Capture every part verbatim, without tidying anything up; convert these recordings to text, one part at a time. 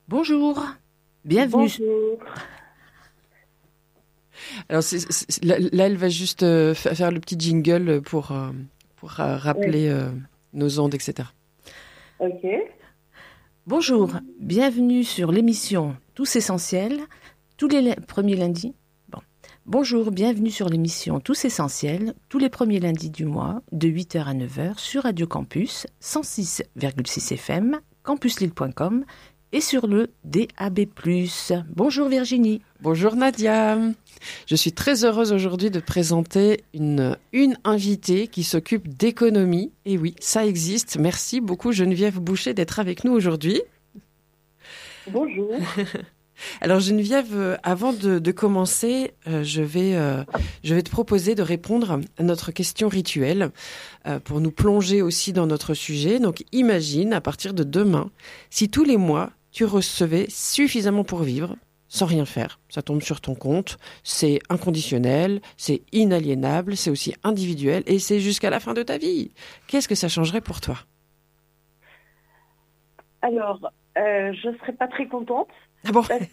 Bonjour, bienvenue. Bonjour. Alors c'est, c'est, là, là, elle va juste euh, faire le petit jingle pour, euh, pour euh, rappeler Oui. euh, nos ondes, et cetera. Ok. Bonjour, bienvenue sur l'émission Tous Essentiels, tous les l- premiers lundis. Bon. Bonjour, bienvenue sur l'émission Tous Essentiels, tous les premiers lundis du mois, de huit heures à neuf heures, sur Radio Campus, cent six virgule six F M, campus lille point com et sur le D A B plus. Bonjour Virginie. Bonjour Nadia. Je suis très heureuse aujourd'hui de présenter une, une invitée qui s'occupe d'économie. Et oui, ça existe. Merci beaucoup Geneviève Boucher d'être avec nous aujourd'hui. Bonjour. Alors Geneviève, avant de, de commencer, euh, je, vais, euh, je vais te proposer de répondre à notre question rituelle euh, pour nous plonger aussi dans notre sujet. Donc imagine, à partir de demain, si tous les mois, tu recevais suffisamment pour vivre, sans rien faire. Ça tombe sur ton compte, c'est inconditionnel, c'est inaliénable, c'est aussi individuel et c'est jusqu'à la fin de ta vie. Qu'est-ce que ça changerait pour toi ? Alors, euh, je ne serais pas très contente Ah bon ? parce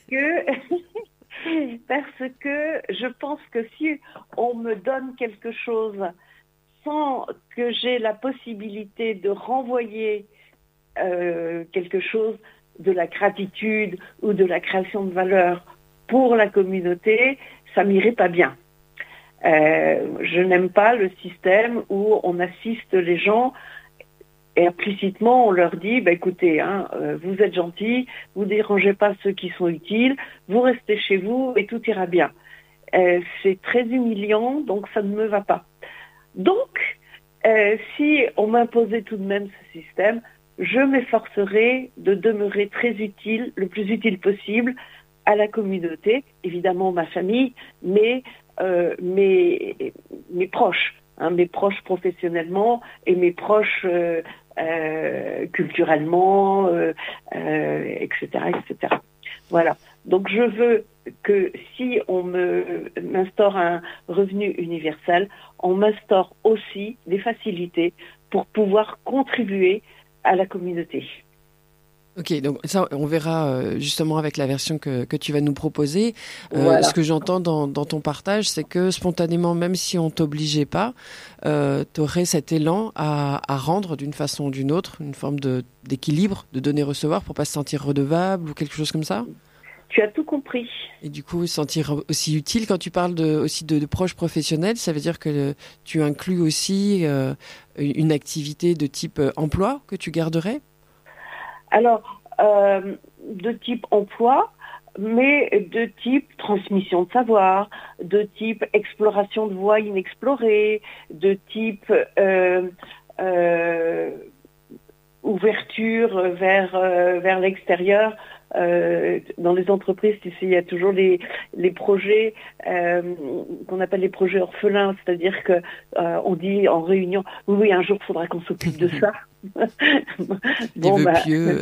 que, parce que je pense que si on me donne quelque chose sans que j'ai la possibilité de renvoyer euh, quelque chose, de la gratitude ou de la création de valeur pour la communauté, ça m'irait pas bien. Euh, je n'aime pas le système où on assiste les gens et implicitement on leur dit bah, écoutez, hein, euh, vous êtes gentils, vous dérangez pas ceux qui sont utiles, vous restez chez vous et tout ira bien. Euh, c'est très humiliant, donc ça ne me va pas. Donc, euh, si on m'imposait tout de même ce système, je m'efforcerai de demeurer très utile, le plus utile possible à la communauté, évidemment ma famille, mais euh, mes, mes proches, hein, mes proches professionnellement et mes proches euh, euh, culturellement, euh, euh, et cetera, et cetera. Voilà. Donc je veux que si on me m'instaure un revenu universel, on m'instaure aussi des facilités pour pouvoir contribuer à la communauté. Ok, donc ça, on verra euh, justement avec la version que, que tu vas nous proposer. Euh, Voilà. Ce que j'entends dans, dans ton partage, c'est que spontanément, même si on t'obligeait pas, euh, tu aurais cet élan à, à rendre d'une façon ou d'une autre, une forme de, d'équilibre, de donner-recevoir pour pas se sentir redevable ou quelque chose comme ça. Tu as tout compris. Et du coup, se sentir aussi utile. Quand tu parles de, aussi de, de proches professionnels, ça veut dire que tu inclus aussi euh, une activité de type emploi que tu garderais ? Alors, euh, de type emploi, mais de type transmission de savoir, de type exploration de voies inexplorées, de type euh, euh, ouverture vers, euh, vers l'extérieur. Euh, dans les entreprises, tu sais, il y a toujours les, les projets euh, qu'on appelle les projets orphelins, c'est-à-dire que euh, on dit en réunion, oui, oui, un jour, il faudra qu'on s'occupe de ça. Bon, bah, pieux.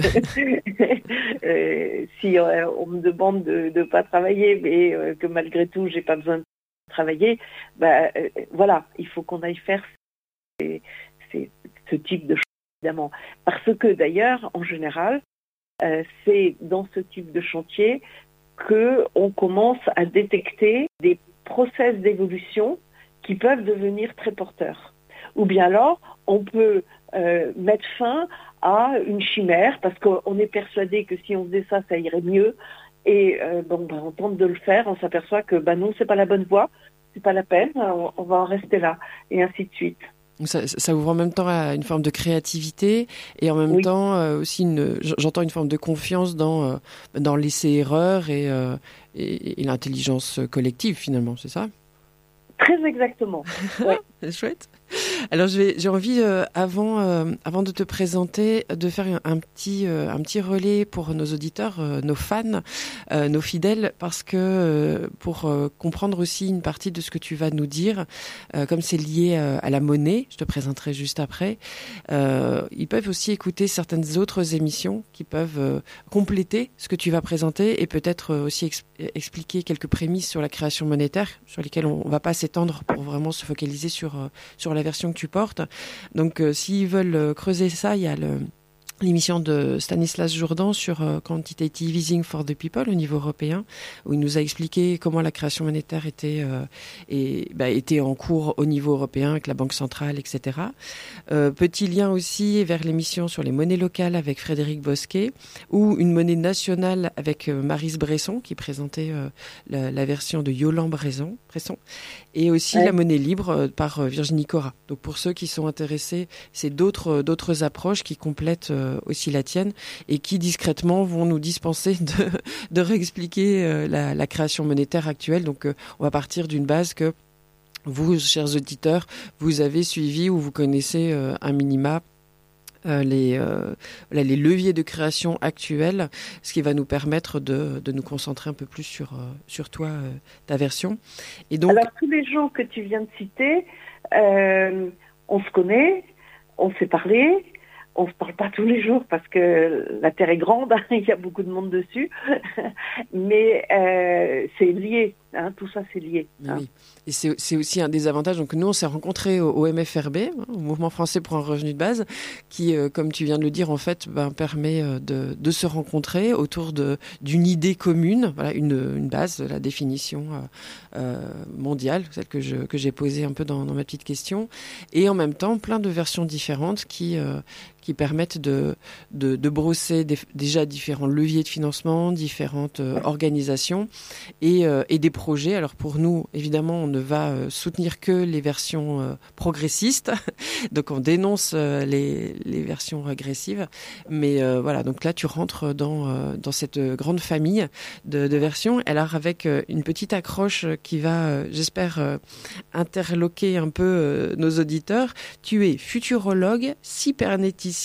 euh, si euh, on me demande de ne pas travailler, mais euh, que malgré tout, j'ai pas besoin de travailler, bah, euh, voilà, il faut qu'on aille faire ces, ces, ce type de choses, évidemment. Parce que d'ailleurs, en général, Euh, c'est dans ce type de chantier qu'on commence à détecter des process d'évolution qui peuvent devenir très porteurs. Ou bien alors, on peut euh, mettre fin à une chimère parce qu'on est persuadé que si on faisait ça, ça irait mieux. Et euh, bon, ben, on tente de le faire, on s'aperçoit que ben non, c'est pas la bonne voie, c'est pas la peine, on, on va en rester là, et ainsi de suite. Ça, ça ouvre en même temps à une forme de créativité et en même Oui. temps euh, aussi une, j'entends une forme de confiance dans euh, dans l'essai-erreur et, euh, et, et l'intelligence collective finalement, c'est ça ? Très exactement. Ouais. C'est chouette. Alors je vais, j'ai envie euh, avant euh, avant de te présenter de faire un, un petit euh, un petit relais pour nos auditeurs, euh, nos fans, euh, nos fidèles, parce que euh, pour euh, comprendre aussi une partie de ce que tu vas nous dire, euh, comme c'est lié euh, à la monnaie, je te présenterai juste après. Euh, ils peuvent aussi écouter certaines autres émissions qui peuvent euh, compléter ce que tu vas présenter et peut-être aussi ex- expliquer quelques prémices sur la création monétaire, sur lesquelles on, on va pas s'étendre pour vraiment se focaliser sur euh, sur la version que tu portes. Donc, euh, s'ils veulent euh, creuser ça, il y a le, l'émission de Stanislas Jourdan sur euh, Quantitative Easing for the People au niveau européen, où il nous a expliqué comment la création monétaire était, euh, et, bah, était en cours au niveau européen avec la Banque centrale, et cetera. Euh, petit lien aussi vers l'émission sur les monnaies locales avec Frédéric Bosquet, ou une monnaie nationale avec euh, Maryse Bresson, qui présentait euh, la, la version de Yolande Bresson, Bresson et aussi ouais. la monnaie libre euh, par euh, Virginie Cora. Donc pour ceux qui sont intéressés, c'est d'autres, euh, d'autres approches qui complètent euh, aussi la tienne et qui discrètement vont nous dispenser de, de réexpliquer euh, la, la création monétaire actuelle. Donc euh, on va partir d'une base que vous, chers auditeurs, vous avez suivi ou vous connaissez euh, un minima euh, les, euh, les leviers de création actuels, ce qui va nous permettre de, de nous concentrer un peu plus sur, euh, sur toi, euh, ta version. Et donc, alors tous les gens que tu viens de citer, euh, on se connaît, on s'est parlé. On se parle pas tous les jours parce que la Terre est grande, hein, il y a beaucoup de monde dessus, mais euh, c'est lié, hein, tout ça c'est lié. Hein. Oui, et c'est, c'est aussi un des avantages. Donc nous, on s'est rencontrés au, au M F R B, hein, au Mouvement français pour un revenu de base, qui, euh, comme tu viens de le dire, en fait, ben, permet euh, de, de se rencontrer autour de, d'une idée commune, voilà, une, une base, la définition euh, euh, mondiale, celle que, je, que j'ai posée un peu dans, dans ma petite question, et en même temps, plein de versions différentes qui... Euh, qui permettent de, de, de brosser des, déjà différents leviers de financement, différentes euh, organisations et, euh, et des projets. Alors pour nous, évidemment, on ne va euh, soutenir que les versions euh, progressistes, donc on dénonce euh, les, les versions régressives. Mais euh, voilà, donc là tu rentres dans, euh, dans cette grande famille de, de versions. Alors avec euh, une petite accroche qui va, euh, j'espère, euh, interloquer un peu euh, nos auditeurs. Tu es futurologue, cybernéticien.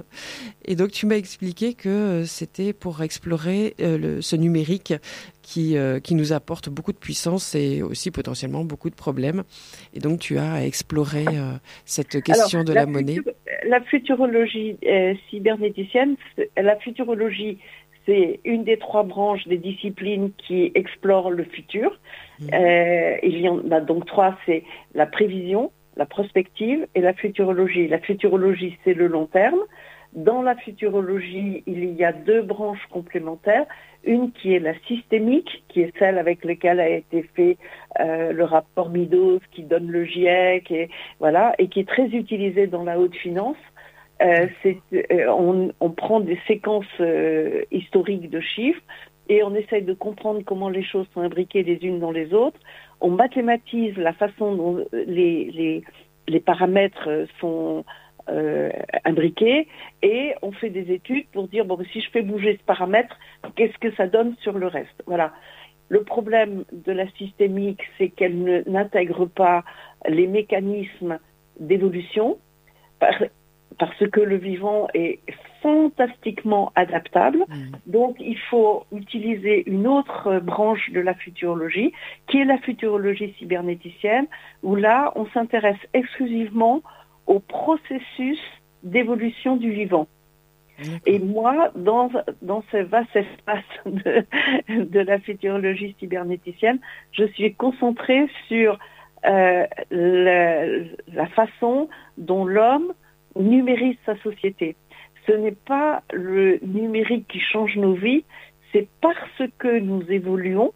Et donc, tu m'as expliqué que c'était pour explorer euh, le, ce numérique qui, euh, qui nous apporte beaucoup de puissance et aussi potentiellement beaucoup de problèmes. Et donc, tu as exploré euh, cette question Alors, de la, la monnaie. Futur, la futurologie euh, cybernéticienne, la futurologie, c'est une des trois branches des disciplines qui explorent le futur. Mmh. Euh, il y en a donc trois, c'est la prévision, la prospective et la futurologie. La futurologie, c'est le long terme. Dans la futurologie, il y a deux branches complémentaires. Une qui est la systémique, qui est celle avec laquelle a été fait euh, le rapport Meadows, qui donne le GIEC, et voilà, et qui est très utilisée dans la haute finance. Euh, c'est, euh, on, on prend des séquences euh, historiques de chiffres et on essaye de comprendre comment les choses sont imbriquées les unes dans les autres. On mathématise la façon dont les, les, les paramètres sont euh, imbriqués et on fait des études pour dire, bon, si je fais bouger ce paramètre, qu'est-ce que ça donne sur le reste? Voilà. Le problème de la systémique, c'est qu'elle ne, n'intègre pas les mécanismes d'évolution par, parce que le vivant est fantastiquement adaptable. Mmh. Donc, il faut utiliser une autre branche de la futurologie, qui est la futurologie cybernéticienne, où là, on s'intéresse exclusivement au processus d'évolution du vivant. D'accord. Et moi, dans, dans ce vaste espace de, de la futurologie cybernéticienne, je suis concentrée sur euh, la, la façon dont l'homme numérise sa société. Ce n'est pas le numérique qui change nos vies, c'est parce que nous évoluons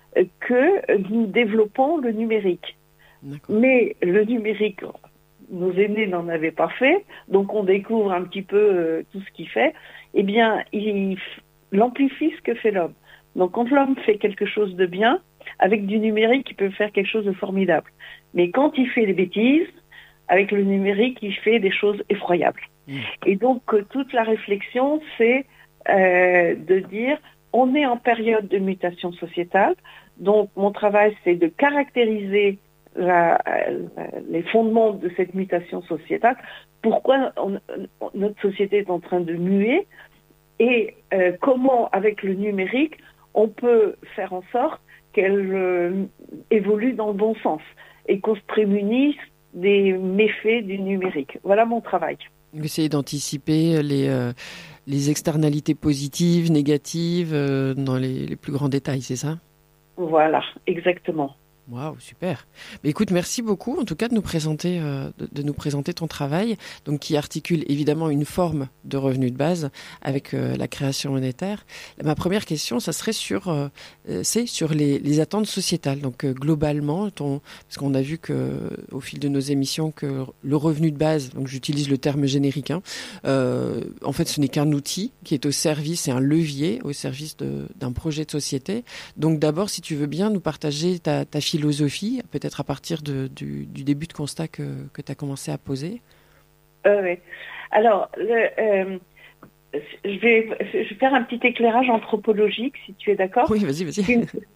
que nous développons le numérique. D'accord. Mais le numérique, nos aînés n'en avaient pas fait, donc on découvre un petit peu euh, tout ce qu'il fait. Eh bien, il, il amplifie ce que fait l'homme. Donc quand l'homme fait quelque chose de bien, avec du numérique, il peut faire quelque chose de formidable. Mais quand il fait des bêtises, avec le numérique, il fait des choses effroyables. Mmh. Et donc, euh, toute la réflexion, c'est euh, de dire, on est en période de mutation sociétale. Donc, mon travail, c'est de caractériser la, la, les fondements de cette mutation sociétale. Pourquoi on, on, notre société est en train de muer et euh, comment, avec le numérique, on peut faire en sorte qu'elle euh, évolue dans le bon sens et qu'on se prémunisse des méfaits du numérique. Voilà mon travail. Essayer d'anticiper les, euh, les externalités positives, négatives, euh, dans les, les plus grands détails, c'est ça? Voilà, exactement. Waouh, super. Mais écoute, merci beaucoup en tout cas de nous présenter, euh, de, de nous présenter ton travail, donc qui articule évidemment une forme de revenu de base avec euh, la création monétaire. Ma première question, ça serait sur, euh, c'est sur les, les attentes sociétales. Donc euh, globalement, ton, parce qu'on a vu que au fil de nos émissions que le revenu de base, donc j'utilise le terme générique, hein, euh, en fait, ce n'est qu'un outil qui est au service, c'est un levier au service de, d'un projet de société. Donc d'abord, si tu veux bien nous partager ta, ta philosophie, peut-être à partir de, du, du début de constat que, que tu as commencé à poser. Euh, oui. Alors, le, euh, je, vais, je vais faire un petit éclairage anthropologique, si tu es d'accord. Oui, vas-y, vas-y.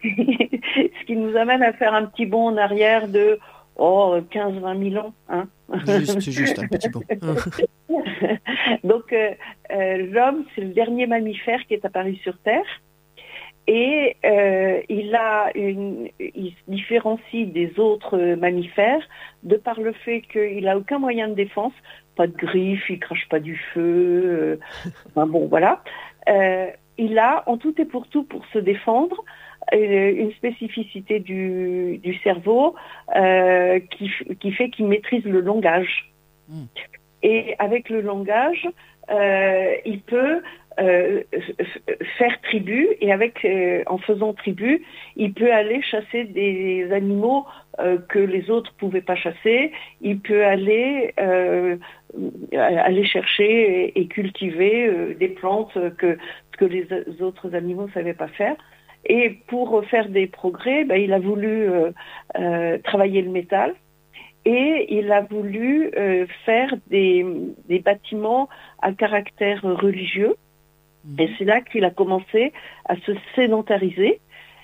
Ce qui nous amène à faire un petit bond en arrière de oh, quinze à vingt mille ans. Hein. Juste, juste un petit bond. Donc, euh, euh, l'homme, c'est le dernier mammifère qui est apparu sur Terre. Et euh, il a une, il se différencie des autres mammifères de par le fait qu'il a aucun moyen de défense, pas de griffes, il crache pas du feu, euh, enfin bon voilà. Euh, il a en tout et pour tout pour se défendre euh, une spécificité du, du cerveau euh, qui, qui fait qu'il maîtrise le langage. Mmh. Et avec le langage, euh, il peut Euh, faire tribu et avec euh, en faisant tribu, il peut aller chasser des animaux euh, que les autres pouvaient pas chasser. Il peut aller euh, aller chercher et, et cultiver euh, des plantes que que les autres animaux savaient pas faire. Et pour faire des progrès, ben, il a voulu euh, euh, travailler le métal. Et il a voulu euh, faire des, des bâtiments à caractère religieux. Et c'est là qu'il a commencé à se sédentariser.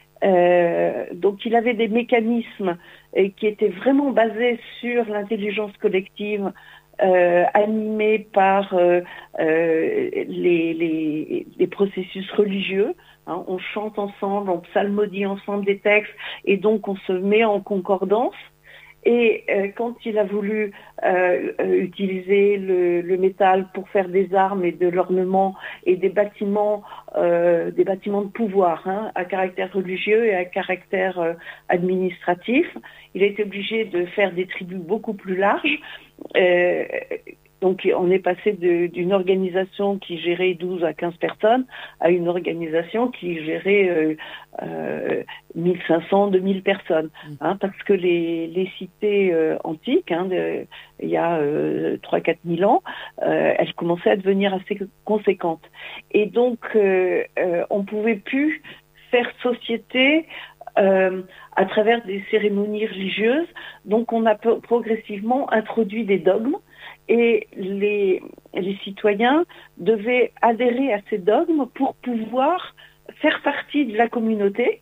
Euh, donc il avait des mécanismes euh, qui étaient vraiment basés sur l'intelligence collective, euh, animés par euh, euh, les, les, les processus religieux. Hein, on chante ensemble, on psalmodie ensemble des textes, et donc on se met en concordance. Et euh, quand il a voulu euh, utiliser le, le métal pour faire des armes et de l'ornement et des bâtiments, euh, des bâtiments de pouvoir, hein, à caractère religieux et à caractère euh, administratif, il a été obligé de faire des tribus beaucoup plus larges. Euh, donc on est passé de, d'une organisation qui gérait douze à quinze personnes à une organisation qui gérait euh, euh, mille cinq cents, deux mille personnes. Hein, parce que les, les cités euh, antiques, hein, de, il y a euh, trois à quatre mille ans, euh, elles commençaient à devenir assez conséquentes. Et donc euh, euh, on pouvait plus faire société euh, à travers des cérémonies religieuses. Donc on a progressivement introduit des dogmes. Et les, les citoyens devaient adhérer à ces dogmes pour pouvoir faire partie de la communauté.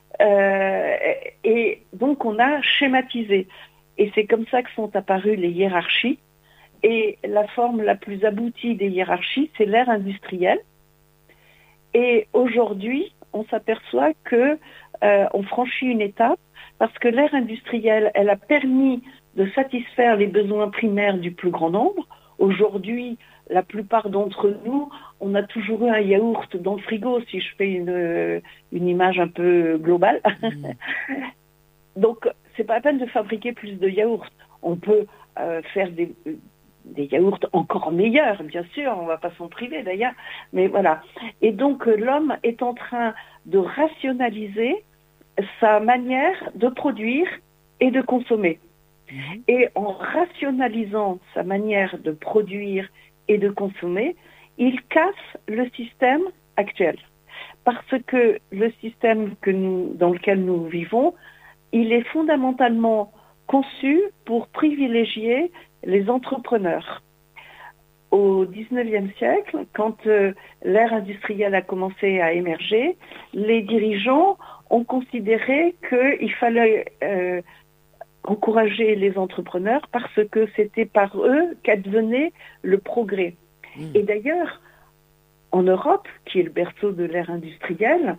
Euh, et donc on a schématisé. Et c'est comme ça que sont apparues les hiérarchies. Et la forme la plus aboutie des hiérarchies, c'est l'ère industrielle. Et aujourd'hui, on s'aperçoit que euh, on franchit une étape parce que l'ère industrielle, elle a permis de satisfaire les besoins primaires du plus grand nombre. Aujourd'hui, la plupart d'entre nous, on a toujours eu un yaourt dans le frigo, si je fais une, une image un peu globale. Mmh. Donc, c'est pas la peine de fabriquer plus de yaourts. On peut euh, faire des, des yaourts encore meilleurs, bien sûr, on va pas s'en priver d'ailleurs, mais voilà. Et donc, l'homme est en train de rationaliser sa manière de produire et de consommer. Et en rationalisant sa manière de produire et de consommer, il casse le système actuel. Parce que le système que nous, dans lequel nous vivons, il est fondamentalement conçu pour privilégier les entrepreneurs. Au dix-neuvième siècle, quand euh, l'ère industrielle a commencé à émerger, les dirigeants ont considéré qu'il fallait euh, encourager les entrepreneurs parce que c'était par eux qu'advenait le progrès. Mmh. Et d'ailleurs, en Europe, qui est le berceau de l'ère industrielle,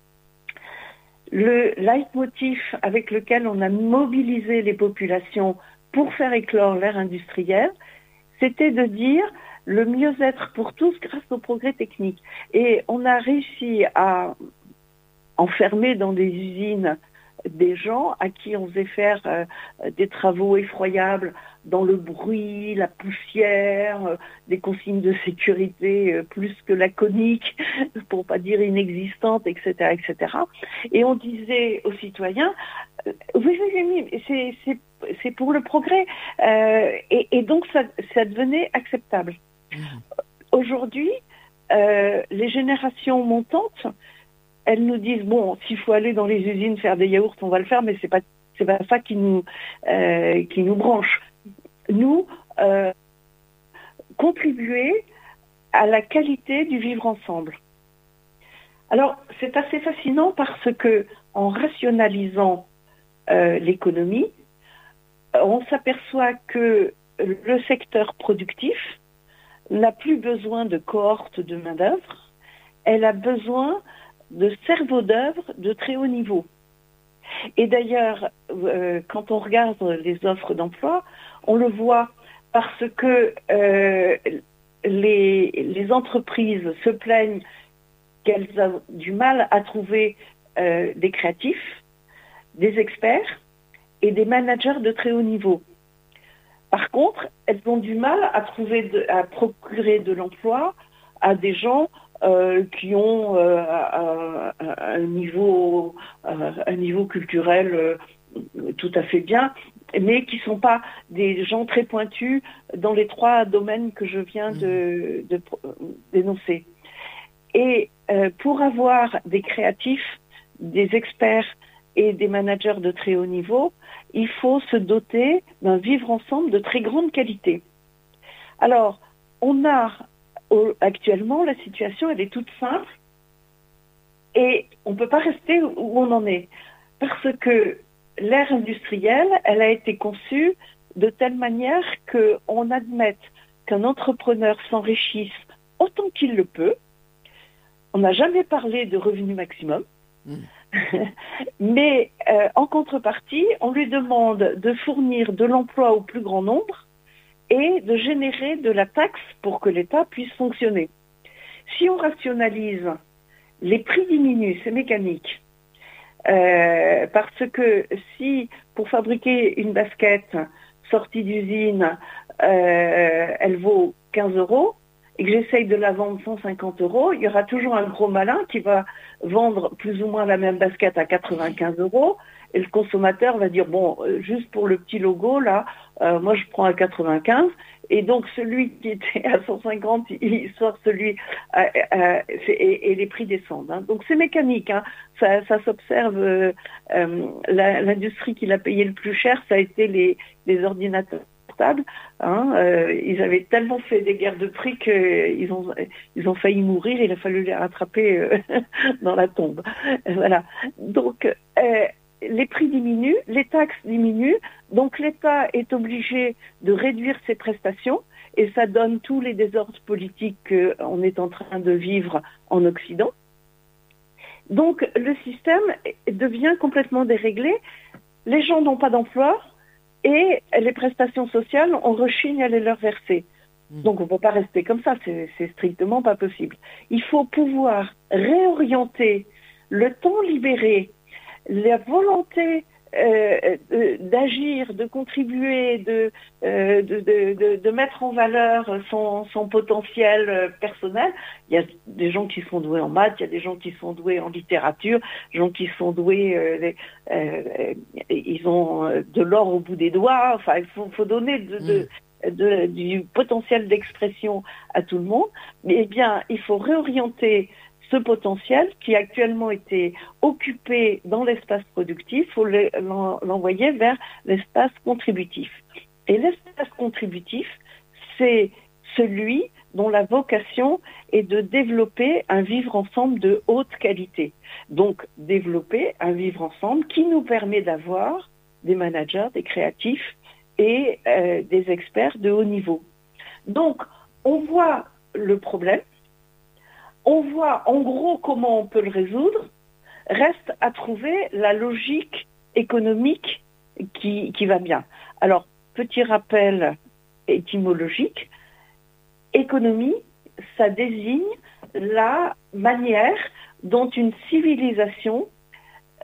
le leitmotiv avec lequel on a mobilisé les populations pour faire éclore l'ère industrielle, c'était de dire le mieux-être pour tous grâce au progrès technique. Et on a réussi à enfermer dans des usines des gens à qui on faisait faire euh, des travaux effroyables dans le bruit, la poussière, euh, des consignes de sécurité euh, plus que laconiques, pour pas dire inexistantes, et cetera, et cetera. Et on disait aux citoyens, euh, oui, oui, oui, c'est, c'est, c'est pour le progrès. Euh, et, et donc, ça, ça devenait acceptable. Mmh. Aujourd'hui, euh, les générations montantes, elles nous disent, bon, s'il faut aller dans les usines faire des yaourts, on va le faire, mais c'est pas, c'est pas ça qui nous, euh, qui nous branche. Nous, euh, contribuer à la qualité du vivre ensemble. Alors, c'est assez fascinant parce que, en rationalisant euh, l'économie, on s'aperçoit que le secteur productif n'a plus besoin de cohortes de main-d'œuvre, elle a besoin de cerveaux d'œuvre de très haut niveau. Et d'ailleurs, euh, quand on regarde les offres d'emploi, on le voit parce que euh, les, les entreprises se plaignent qu'elles ont du mal à trouver euh, des créatifs, des experts et des managers de très haut niveau. Par contre, elles ont du mal à trouver, de, à procurer de l'emploi à des gens euh, qui ont euh, un, un niveau, un niveau culturel euh, tout à fait bien, mais qui ne sont pas des gens très pointus dans les trois domaines que je viens de, de, de d'énoncer. Et euh, pour avoir des créatifs, des experts et des managers de très haut niveau, il faut se doter d'un vivre ensemble de très grande qualité. Alors, on a actuellement, la situation, elle est toute simple et on ne peut pas rester où on en est. Parce que l'ère industrielle, elle a été conçue de telle manière qu'on admette qu'un entrepreneur s'enrichisse autant qu'il le peut. On n'a jamais parlé de revenu maximum. Mmh. Mais euh, en contrepartie, on lui demande de fournir de l'emploi au plus grand nombre et de générer de la taxe pour que l'État puisse fonctionner. Si on rationalise, les prix diminuent, c'est mécanique. Euh, parce que si, pour fabriquer une basket sortie d'usine, euh, elle vaut quinze euros, et que j'essaye de la vendre cent cinquante euros, il y aura toujours un gros malin qui va vendre plus ou moins la même basket à quatre-vingt-quinze euros, et le consommateur va dire, bon, juste pour le petit logo, là, euh, moi je prends à quatre-vingt-quinze, et donc celui qui était à cent cinquante, il sort celui, à, à, et, et les prix descendent. Hein. Donc c'est mécanique, hein. ça, ça s'observe, euh, euh, la, l'industrie qui l'a payé le plus cher, ça a été les, les ordinateurs. Hein, euh, ils avaient tellement fait des guerres de prix qu'ils ont, ils ont failli mourir, il a fallu les rattraper euh, dans la tombe. Voilà. Donc, euh, les prix diminuent, les taxes diminuent, donc l'État est obligé de réduire ses prestations et ça donne tous les désordres politiques qu'on est en train de vivre en Occident. Donc, le système devient complètement déréglé, les gens n'ont pas d'emploi, et les prestations sociales, on rechigne à les leur verser. Donc on ne peut pas rester comme ça, c'est, c'est strictement pas possible. Il faut pouvoir réorienter le temps libéré, la volonté euh, de, d'agir, de contribuer, de, euh, de, de, de, de mettre en valeur son, son potentiel personnel. Il y a des gens qui sont doués en maths, il y a des gens qui sont doués en littérature, des gens qui sont doués, euh, les, euh, ils ont de l'or au bout des doigts. Enfin, il faut, faut donner de, de, de, du potentiel d'expression à tout le monde. Mais eh bien, il faut réorienter ce potentiel qui actuellement était occupé dans l'espace productif, il faut l'envoyer vers l'espace contributif. Et l'espace contributif, c'est celui dont la vocation est de développer un vivre ensemble de haute qualité. Donc, développer un vivre ensemble qui nous permet d'avoir des managers, des créatifs et euh, des experts de haut niveau. Donc, on voit le problème, on voit en gros comment on peut le résoudre, reste à trouver la logique économique qui, qui va bien. Alors, petit rappel étymologique, économie, ça désigne la manière dont une civilisation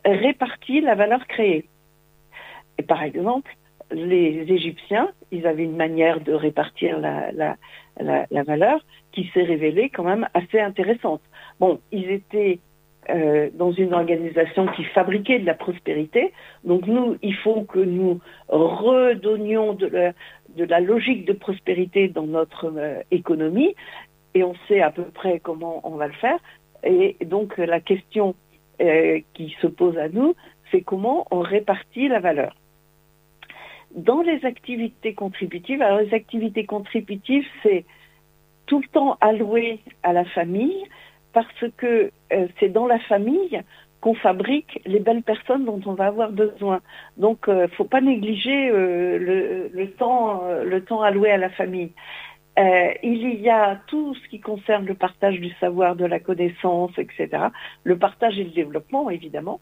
répartit la valeur créée. Et par exemple, les Égyptiens, ils avaient une manière de répartir la, la, la, la valeur qui s'est révélée quand même assez intéressante. Bon, ils étaient euh, dans une organisation qui fabriquait de la prospérité. Donc nous, il faut que nous redonnions de la, de la logique de prospérité dans notre euh, économie. Et on sait à peu près comment on va le faire. Et donc la question euh, qui se pose à nous, c'est comment on répartit la valeur. Dans les activités contributives, alors les activités contributives, c'est tout le temps alloué à la famille parce que euh, c'est dans la famille qu'on fabrique les belles personnes dont on va avoir besoin. Donc, euh, faut pas négliger euh, le, le temps, euh, le temps alloué à la famille. Euh, il y a tout ce qui concerne le partage du savoir, de la connaissance, et cetera. Le partage et le développement, évidemment.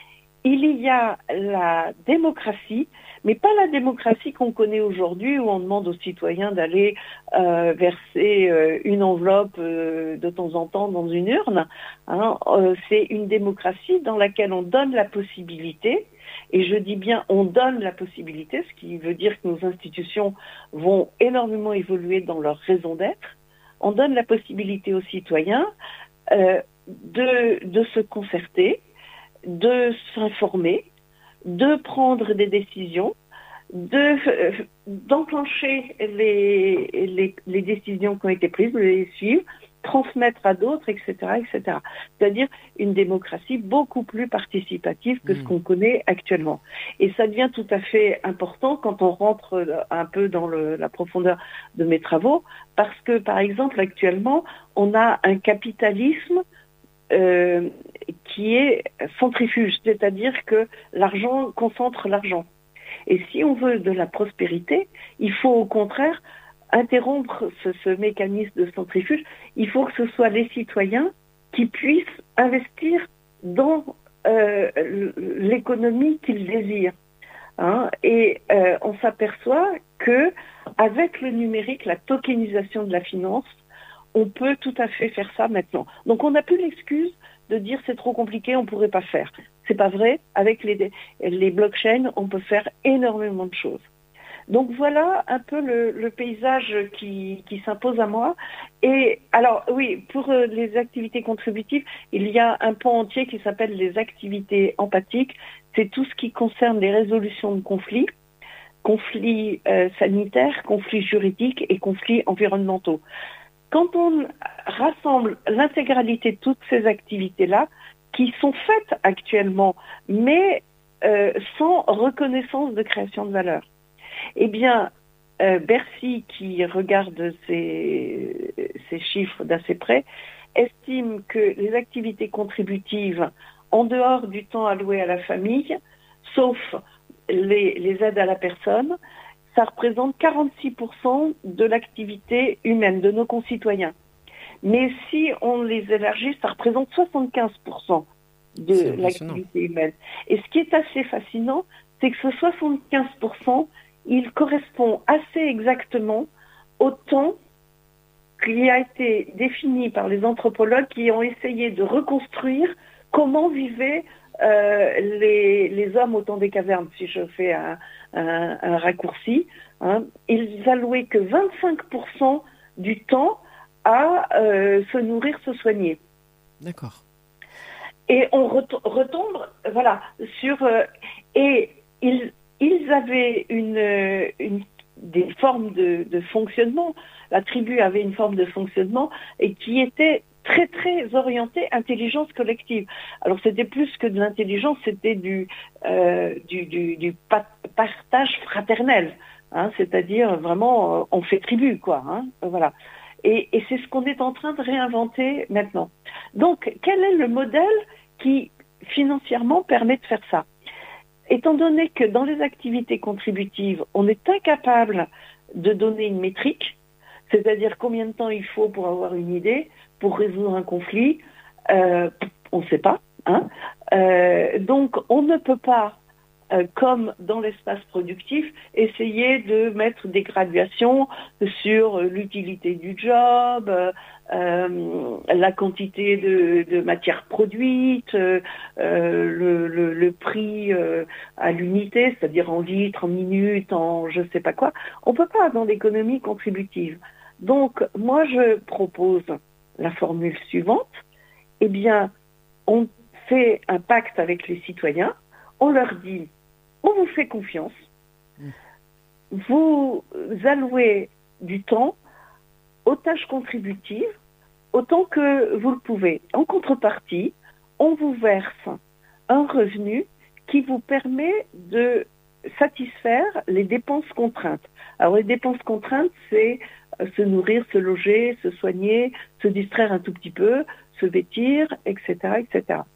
Il y a la démocratie, mais pas la démocratie qu'on connaît aujourd'hui où on demande aux citoyens d'aller euh, verser euh, une enveloppe euh, de temps en temps dans une urne. Hein. Euh, c'est une démocratie dans laquelle on donne la possibilité, et je dis bien on donne la possibilité, ce qui veut dire que nos institutions vont énormément évoluer dans leur raison d'être. On donne la possibilité aux citoyens euh, de, de se concerter, de s'informer, de prendre des décisions, de euh, d'enclencher les, les les décisions qui ont été prises, de les suivre, transmettre à d'autres, et cetera, et cetera. C'est-à-dire une démocratie beaucoup plus participative que mmh. ce qu'on connaît actuellement. Et ça devient tout à fait important quand on rentre un peu dans le, la profondeur de mes travaux, parce que par exemple actuellement, on a un capitalisme Euh, qui est centrifuge, c'est-à-dire que l'argent concentre l'argent. Et si on veut de la prospérité, il faut au contraire interrompre ce, ce mécanisme de centrifuge. Il faut que ce soit les citoyens qui puissent investir dans euh, l'économie qu'ils désirent. Hein, et euh, on s'aperçoit que avec le numérique, la tokenisation de la finance, on peut tout à fait faire ça maintenant. Donc on n'a plus l'excuse de dire c'est trop compliqué, on pourrait pas faire. C'est pas vrai. Avec les, les blockchains, on peut faire énormément de choses. Donc voilà un peu le, le paysage qui, qui s'impose à moi. Et alors oui, pour les activités contributives, il y a un pan entier qui s'appelle les activités empathiques. C'est tout ce qui concerne les résolutions de conflits, conflits euh, sanitaires, conflits juridiques et conflits environnementaux. Quand on rassemble l'intégralité de toutes ces activités-là, qui sont faites actuellement, mais euh, sans reconnaissance de création de valeur, eh bien, euh, Bercy, qui regarde ces, ces chiffres d'assez près, estime que les activités contributives, en dehors du temps alloué à la famille, sauf les, les aides à la personne, ça représente quarante-six pour cent de l'activité humaine, de nos concitoyens. Mais si on les élargit, ça représente soixante-quinze pour cent de l'activité humaine. Et ce qui est assez fascinant, c'est que ce soixante-quinze pour cent, il correspond assez exactement au temps qui a été défini par les anthropologues qui ont essayé de reconstruire comment vivaient Euh, les, les hommes au temps des cavernes, si je fais un, un, un raccourci, hein, ils allouaient que vingt-cinq pour cent du temps à euh, se nourrir, se soigner. D'accord. Et on reto- retombe, voilà, sur euh, et ils ils avaient une, une des formes de, de fonctionnement. La tribu avait une forme de fonctionnement et qui était très très orienté intelligence collective. Alors c'était plus que de l'intelligence, c'était du euh, du, du, du partage fraternel, hein, c'est-à-dire vraiment euh, on fait tribu quoi, hein, voilà. Et, et c'est ce qu'on est en train de réinventer maintenant. Donc quel est le modèle qui financièrement permet de faire ça? Étant donné que dans les activités contributives, on est incapable de donner une métrique, c'est-à-dire combien de temps il faut pour avoir une idée, pour résoudre un conflit, euh, on ne sait pas. Hein. Euh, donc, on ne peut pas, euh, comme dans l'espace productif, essayer de mettre des graduations sur l'utilité du job, euh, euh, la quantité de, de matière produite, euh, le, le, le prix euh, à l'unité, c'est-à-dire en litres, en minutes, en je sais pas quoi. On peut pas dans l'économie contributive. Donc, moi, je propose la formule suivante. Eh bien, on fait un pacte avec les citoyens. On leur dit, on vous fait confiance. Vous allouez du temps aux tâches contributives autant que vous le pouvez. En contrepartie, on vous verse un revenu qui vous permet de satisfaire les dépenses contraintes. Alors, les dépenses contraintes, c'est se nourrir, se loger, se soigner, se distraire un tout petit peu, se vêtir, et cetera, et cetera.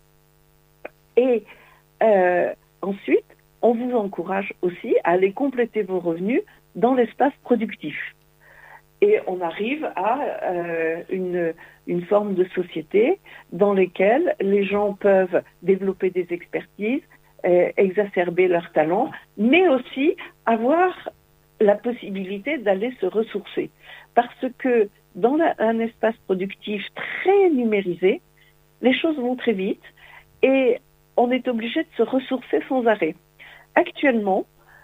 Et euh, ensuite, on vous encourage aussi à aller compléter vos revenus dans l'espace productif. Et on arrive à euh, une, une forme de société dans laquelle les gens peuvent développer des expertises, euh, exacerber leurs talents, mais aussi avoir la possibilité d'aller se ressourcer. Parce que dans la, un espace productif très numérisé, les choses vont très vite et on est obligé de se ressourcer sans arrêt. Actuellement,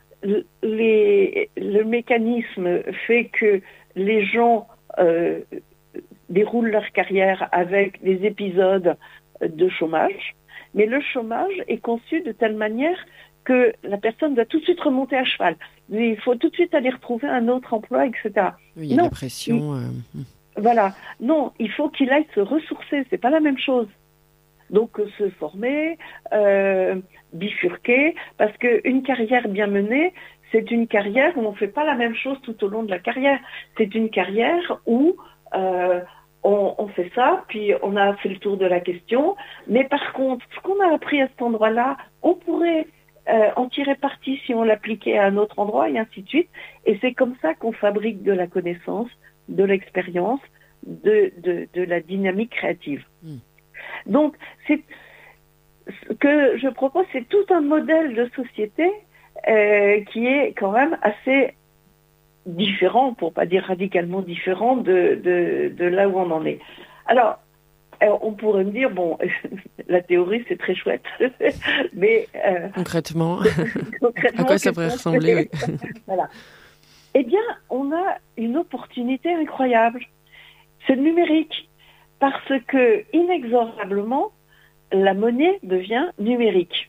les, le mécanisme fait que les gens euh, déroulent leur carrière avec des épisodes de chômage, mais le chômage est conçu de telle manière que la personne doit tout de suite remonter à cheval. Il faut tout de suite aller retrouver un autre emploi, et cetera. Oui, il y a non, la pression. Il, euh... Voilà. Non, il faut qu'il aille se ressourcer. C'est pas la même chose. Donc, euh, se former, euh, bifurquer, parce qu'une carrière bien menée, c'est une carrière où on ne fait pas la même chose tout au long de la carrière. C'est une carrière où euh, on, on fait ça, puis on a fait le tour de la question. Mais par contre, ce qu'on a appris à cet endroit-là, on pourrait euh, en tirer parti si on l'appliquait à un autre endroit, et ainsi de suite. Et c'est comme ça qu'on fabrique de la connaissance, de l'expérience, de, de, de la dynamique créative. Mmh. Donc, c'est, ce que je propose, c'est tout un modèle de société euh, qui est quand même assez différent, pour pas dire radicalement différent de, de, de là où on en est. Alors, alors, on pourrait me dire, bon, la théorie, c'est très chouette, mais... Euh, concrètement, concrètement, à quoi ça pourrait ressembler oui. Voilà. Eh bien, on a une opportunité incroyable. C'est le numérique. Parce que, inexorablement, la monnaie devient numérique.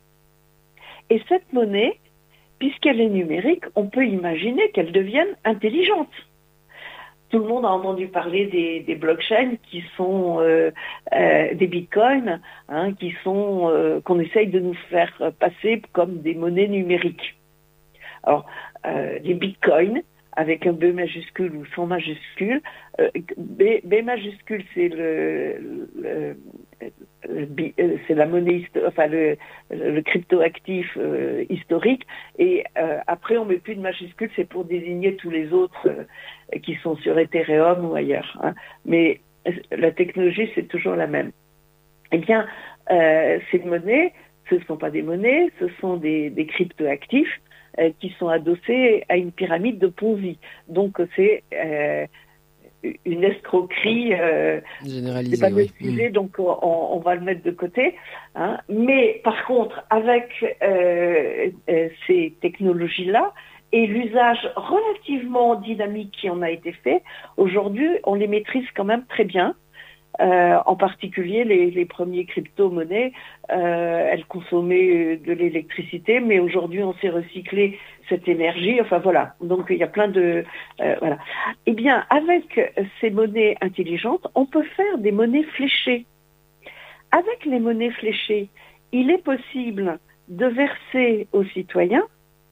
Et cette monnaie, puisqu'elle est numérique, on peut imaginer qu'elle devienne intelligente. Tout le monde a entendu parler des, des blockchains qui sont euh, euh, des bitcoins, hein, qui sont euh, qu'on essaye de nous faire passer comme des monnaies numériques. Alors, euh, les bitcoins, avec un B majuscule ou sans majuscule. Euh, B, B majuscule, c'est le, le, le, le c'est la monnaie, enfin le, le cryptoactif euh, historique. Et euh, après, on met plus de majuscule, c'est pour désigner tous les autres euh, qui sont sur Ethereum ou ailleurs. Hein. Mais la technologie, c'est toujours la même. Eh bien, euh, ces monnaies, ce ne sont pas des monnaies, ce sont des, des cryptoactifs qui sont adossés à une pyramide de Ponzi. Donc, c'est euh, une escroquerie euh, généralisée. C'est pas oui. le sujet, mmh. donc on, on va le mettre de côté. Hein. Mais par contre, avec euh, euh, ces technologies-là et l'usage relativement dynamique qui en a été fait, aujourd'hui, on les maîtrise quand même très bien. Euh, en particulier, les, les premiers crypto-monnaies, euh, elles consommaient de l'électricité, mais aujourd'hui, on sait recycler cette énergie. Enfin, voilà. Donc, il y a plein de... Euh, voilà. Eh bien, avec ces monnaies intelligentes, on peut faire des monnaies fléchées. Avec les monnaies fléchées, il est possible de verser aux citoyens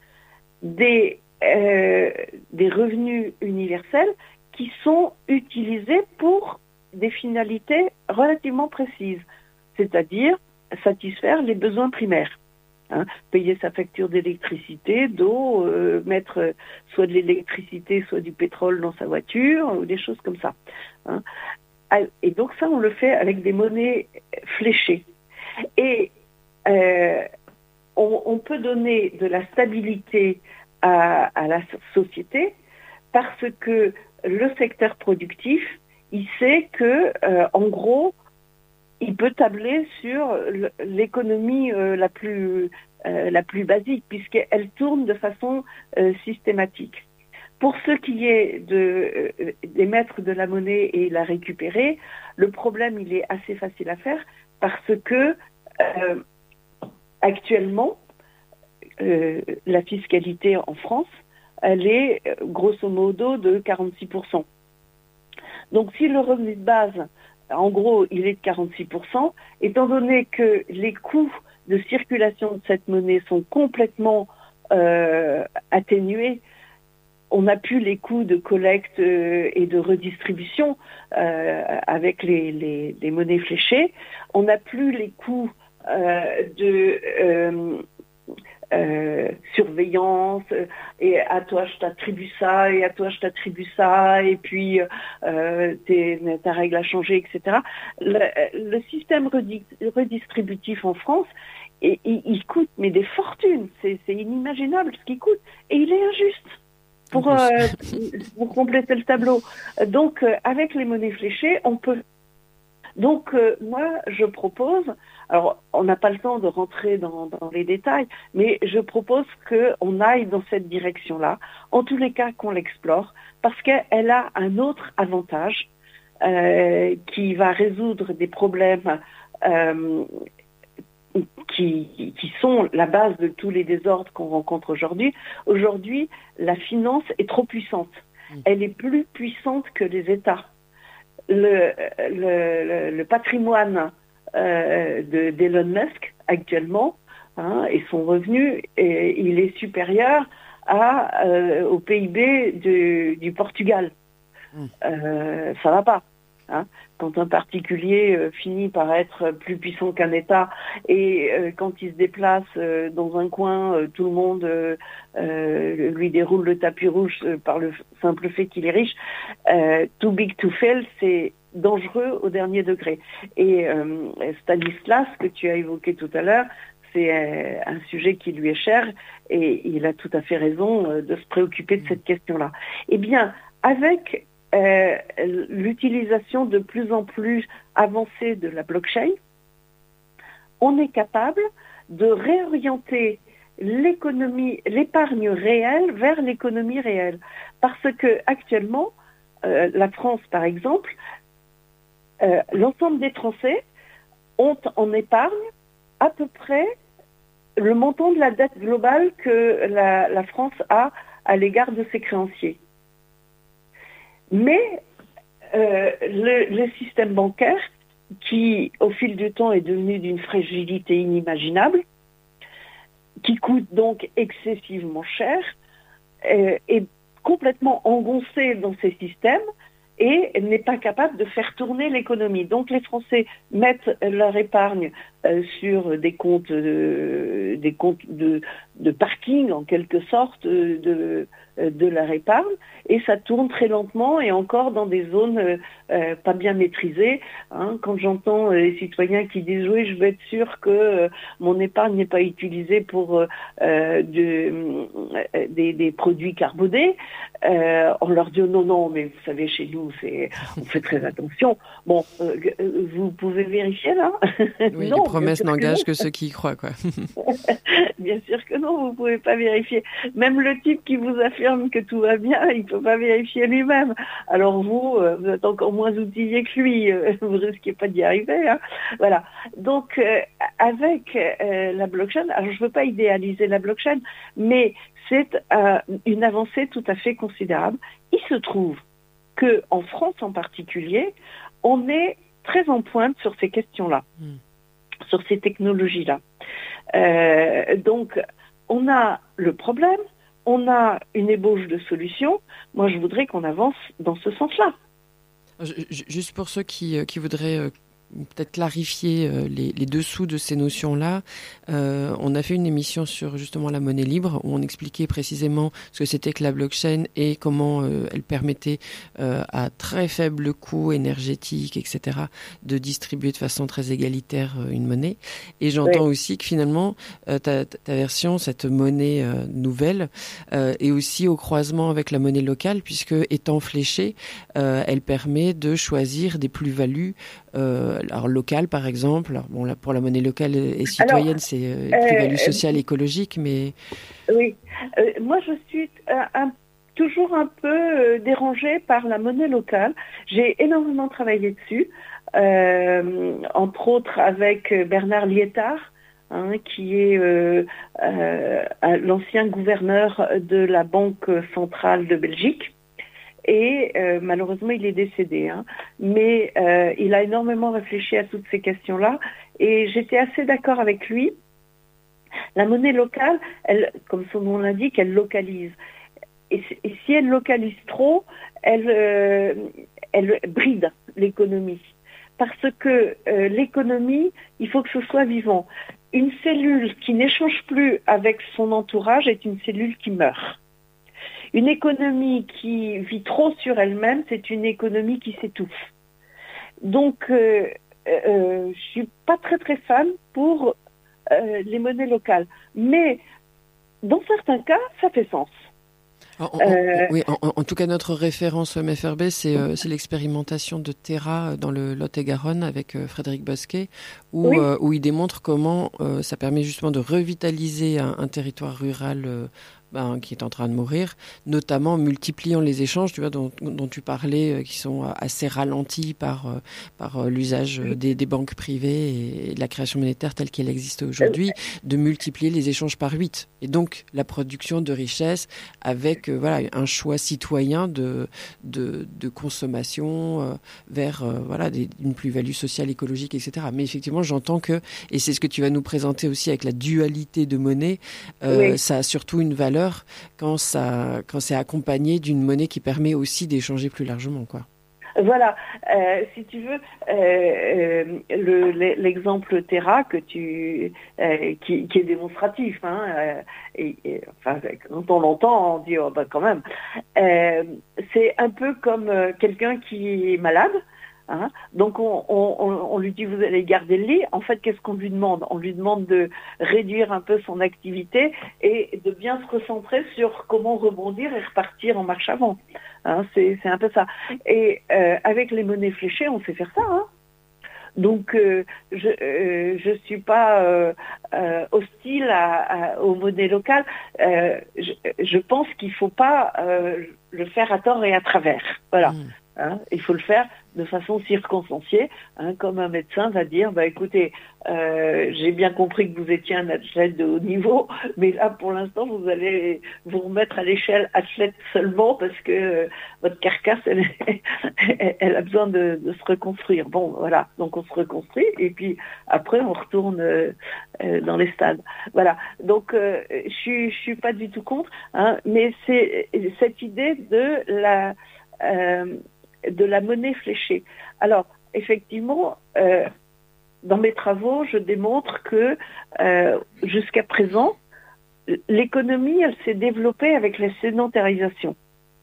des, euh, des revenus universels qui sont utilisés pour des finalités relativement précises, c'est-à-dire satisfaire les besoins primaires. Hein, payer sa facture d'électricité, d'eau, euh, mettre soit de l'électricité, soit du pétrole dans sa voiture, ou des choses comme ça. Hein. Et donc ça, on le fait avec des monnaies fléchées. Et euh, on, on peut donner de la stabilité à, à la société parce que le secteur productif, il sait que, euh, en gros, il peut tabler sur l'économie euh, la plus euh, la plus basique, puisqu'elle tourne de façon euh, systématique. Pour ce qui est de euh, d'émettre de la monnaie et la récupérer, le problème il est assez facile à faire parce que euh, actuellement euh, la fiscalité en France, elle est grosso modo de quarante-six pour cent. Donc si le revenu de base, en gros, il est de quarante-six pour cent, étant donné que les coûts de circulation de cette monnaie sont complètement euh, atténués, on n'a plus les coûts de collecte euh, et de redistribution euh, avec les, les, les monnaies fléchées, on n'a plus les coûts euh, de... Euh, Euh, surveillance, euh, et à toi je t'attribue ça, et à toi je t'attribue ça, et puis euh, tes, ta règle a changé, et cetera. Le, le système redi- redistributif en France, et, il, il coûte mais des fortunes, c'est, c'est inimaginable ce qu'il coûte, et il est injuste. Pour, euh, pour compléter le tableau. Donc, euh, avec les monnaies fléchées, on peut... Donc, euh, moi, je propose, alors on n'a pas le temps de rentrer dans, dans les détails, mais je propose qu'on aille dans cette direction-là, en tous les cas qu'on l'explore, parce qu'elle a un autre avantage euh, qui va résoudre des problèmes euh, qui, qui sont la base de tous les désordres qu'on rencontre aujourd'hui. Aujourd'hui, la finance est trop puissante. Elle est plus puissante que les États. Le, le, le, le patrimoine euh, de, d'Elon Musk actuellement, hein, et son revenu, et, il est supérieur à, euh, au P I B de, du Portugal. Mmh. Euh, ça va pas. Hein. Quand un particulier euh, finit par être plus puissant qu'un État, et euh, quand il se déplace euh, dans un coin, euh, tout le monde euh, euh, lui déroule le tapis rouge euh, par le simple fait qu'il est riche. Euh, too big to fail, c'est dangereux au dernier degré. Et euh, Stanislas, que tu as évoqué tout à l'heure, c'est euh, un sujet qui lui est cher, et il a tout à fait raison euh, de se préoccuper de cette question-là. Eh bien, avec Euh, l'utilisation de plus en plus avancée de la blockchain, on est capable de réorienter l'économie, l'épargne réelle vers l'économie réelle. Parce que actuellement, euh, la France, par exemple, euh, l'ensemble des Français ont en épargne à peu près le montant de la dette globale que la, la France a à l'égard de ses créanciers. Mais euh, le, le système bancaire, qui au fil du temps est devenu d'une fragilité inimaginable, qui coûte donc excessivement cher, euh, est complètement engoncé dans ces systèmes et n'est pas capable de faire tourner l'économie. Donc les Français mettent leur épargne euh, sur des comptes, euh, des comptes de, de parking en quelque sorte euh, de, de leur épargne, et ça tourne très lentement et encore dans des zones euh, euh, pas bien maîtrisées. Hein. Quand j'entends euh, les citoyens qui disent oui, je veux être sûr que euh, mon épargne n'est pas utilisée pour euh, de, euh, des, des produits carbonés, euh, on leur dit oh, non, non, mais vous savez, chez nous, c'est, on fait très attention. Bon, euh, vous pouvez vérifier là? Oui, non, les promesses n'engagent que, que ceux qui y croient, quoi. Bien sûr que non, vous pouvez pas vérifier. Même le type qui vous affirme que tout va bien, il peut pas vérifier lui-même. Alors vous, euh, vous êtes encore moins outillé que lui. Euh, vous risquez pas d'y arriver. Hein. Voilà. Donc euh, avec euh, la blockchain, alors je veux pas idéaliser la blockchain, mais c'est euh, une avancée tout à fait considérable. Il se trouve que en France en particulier, on est très en pointe sur ces questions-là, mmh. sur ces technologies-là. Euh, donc, on a le problème, on a une ébauche de solutions. Moi, je voudrais qu'on avance dans ce sens-là. Juste pour ceux qui, qui voudraient peut-être clarifier euh, les, les dessous de ces notions-là, euh, on a fait une émission sur justement la monnaie libre où on expliquait précisément ce que c'était que la blockchain et comment euh, elle permettait euh, à très faible coût énergétique, et cetera, de distribuer de façon très égalitaire euh, une monnaie. Et j'entends oui. aussi que finalement, euh, ta, ta version, cette monnaie euh, nouvelle, euh, est aussi au croisement avec la monnaie locale, puisque étant fléchée, euh, elle permet de choisir des plus-values euh, alors locales, par exemple. Alors, bon, là, pour la monnaie locale et citoyenne, alors, c'est euh, plus-value euh, sociale, euh, écologique, mais... Oui, euh, moi je suis un, un, toujours un peu euh, dérangée par la monnaie locale. J'ai énormément travaillé dessus, euh, entre autres avec Bernard Liétard, hein, qui est euh, euh, l'ancien gouverneur de la Banque centrale de Belgique. Et euh, malheureusement, il est décédé. Hein. Mais euh, il a énormément réfléchi à toutes ces questions-là. Et j'étais assez d'accord avec lui. La monnaie locale, elle, comme son nom l'indique, elle localise. Et, et si elle localise trop, elle, euh, elle bride l'économie. Parce que euh, l'économie, il faut que ce soit vivant. Une cellule qui n'échange plus avec son entourage est une cellule qui meurt. Une économie qui vit trop sur elle-même, c'est une économie qui s'étouffe. Donc, euh, euh, je suis pas très très fan pour euh, les monnaies locales. Mais, dans certains cas, ça fait sens. En, en, euh, oui, en, en tout cas, notre référence au M F R B, c'est, euh, c'est l'expérimentation de Terra dans le Lot-et-Garonne avec euh, Frédéric Bosquet, où, oui. euh, où il démontre comment euh, ça permet justement de revitaliser un, un territoire rural euh, ben, qui est en train de mourir, notamment en multipliant les échanges, tu vois, dont, dont tu parlais, euh, qui sont assez ralentis par, euh, par euh, l'usage euh, des, des banques privées et, et de la création monétaire telle qu'elle existe aujourd'hui, de multiplier les échanges par huit. Et donc, la production de richesses avec euh, voilà, un choix citoyen de, de, de consommation euh, vers euh, voilà, des, une plus-value sociale, écologique, et cetera. Mais effectivement, j'entends que, et c'est ce que tu vas nous présenter aussi avec la dualité de monnaie, euh, oui. ça a surtout une valeur quand ça quand c'est accompagné d'une monnaie qui permet aussi d'échanger plus largement, quoi. Voilà, euh, si tu veux, euh, le, l'exemple Terra que tu euh, qui, qui est démonstratif, hein, euh, et, et, enfin quand on l'entend, on dit oh bah quand même, euh, c'est un peu comme euh, quelqu'un qui est malade. Hein, donc on, on, on lui dit vous allez garder le lit. En fait, qu'est-ce qu'on lui demande? On lui demande de réduire un peu son activité et de bien se recentrer sur comment rebondir et repartir en marche avant. Hein, c'est, c'est un peu ça. Et euh, avec les monnaies fléchées, on sait faire ça. Hein. Donc euh, je euh, je suis pas euh, euh, hostile à, à, aux monnaies locales. Euh, je, je pense qu'il faut pas euh, le faire à tort et à travers. Voilà. Mmh. Hein, il faut le faire de façon circonstanciée, hein, comme un médecin va dire, bah écoutez, euh, j'ai bien compris que vous étiez un athlète de haut niveau, mais là pour l'instant vous allez vous remettre à l'échelle athlète seulement parce que euh, votre carcasse elle, elle a besoin de, de se reconstruire. Bon voilà, donc on se reconstruit et puis après on retourne euh, dans les stades. Voilà, donc euh, je suis je suis pas du tout contre, hein, mais c'est cette idée de la euh, de la monnaie fléchée. Alors, effectivement, euh, dans mes travaux, je démontre que euh, jusqu'à présent, l'économie, elle s'est développée avec la sédentarisation.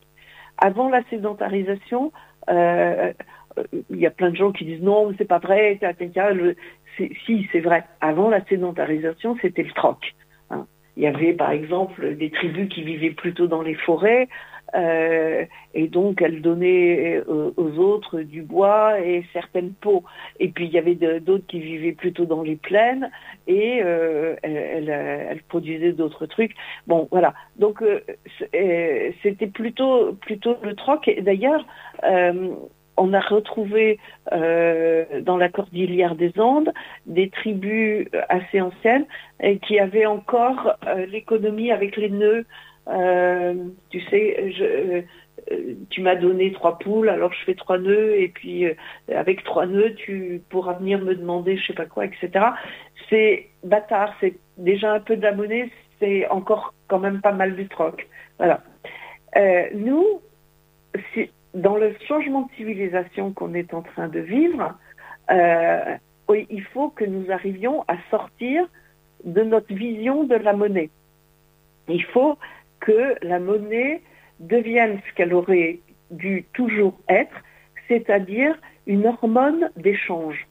Avant la sédentarisation, euh, il y a plein de gens qui disent non, c'est pas vrai, le, c'est, si, c'est vrai. Avant la sédentarisation, c'était le troc. Hein. Il y avait, par exemple, des tribus qui vivaient plutôt dans les forêts, Euh, et donc elle donnait euh, aux autres du bois et certaines peaux. Et puis il y avait de, d'autres qui vivaient plutôt dans les plaines et euh, elle, elle, elle produisait d'autres trucs. Bon, voilà. Donc euh, c'était plutôt plutôt le troc. Et d'ailleurs, euh, on a retrouvé euh, dans la cordillère des Andes des tribus assez anciennes et qui avaient encore euh, l'économie avec les nœuds. Euh, tu sais, je, euh, tu m'as donné trois poules, alors je fais trois nœuds, et puis euh, avec trois nœuds, tu pourras venir me demander je sais pas quoi, et cetera. C'est bâtard, c'est déjà un peu de la monnaie, c'est encore quand même pas mal du troc. Voilà. Euh, nous, si, dans le changement de civilisation qu'on est en train de vivre, euh, oui, il faut que nous arrivions à sortir de notre vision de la monnaie. Il faut que la monnaie devienne ce qu'elle aurait dû toujours être, c'est-à-dire une hormone d'échange.